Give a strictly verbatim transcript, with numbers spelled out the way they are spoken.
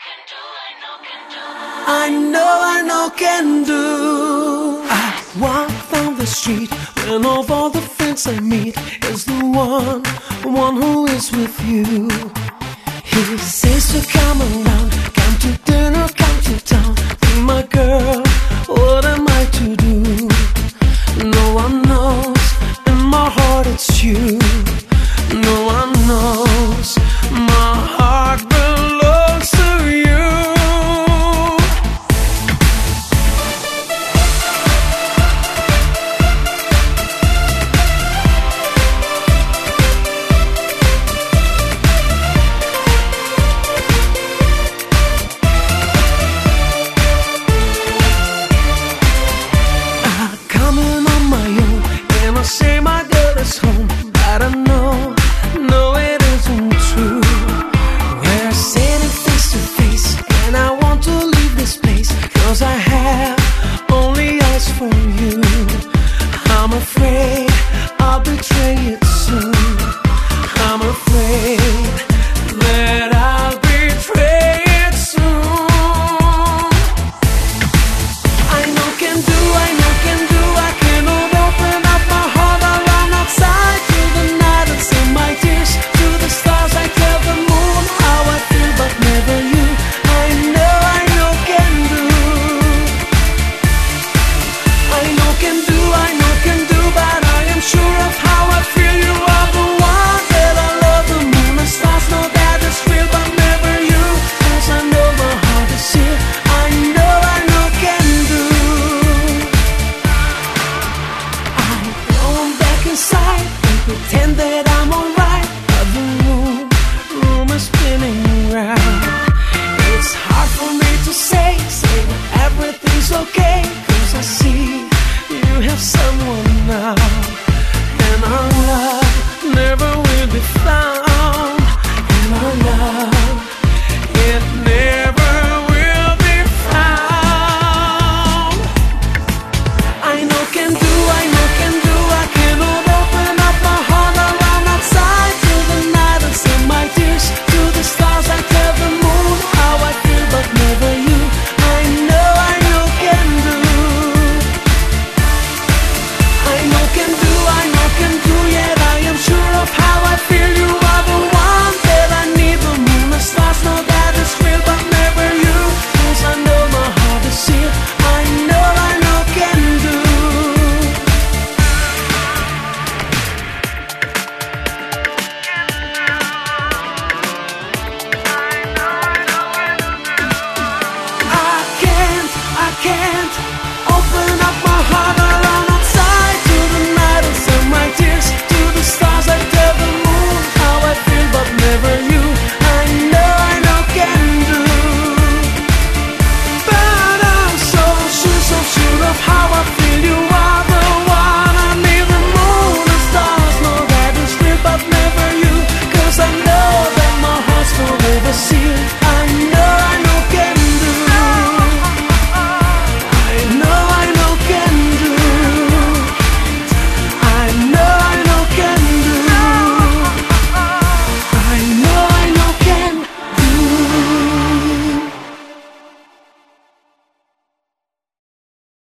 I know, I know can do. I walk down the street when of all the friends I meet is the one, one who is with you. He says to come around, come to dinner, come to town. Be my girl, what am I to do? No one knows, in my heart it's you. No one knows, my heart belongs to you. I say my girl is home, but I know, no it isn't true. We're sitting face to face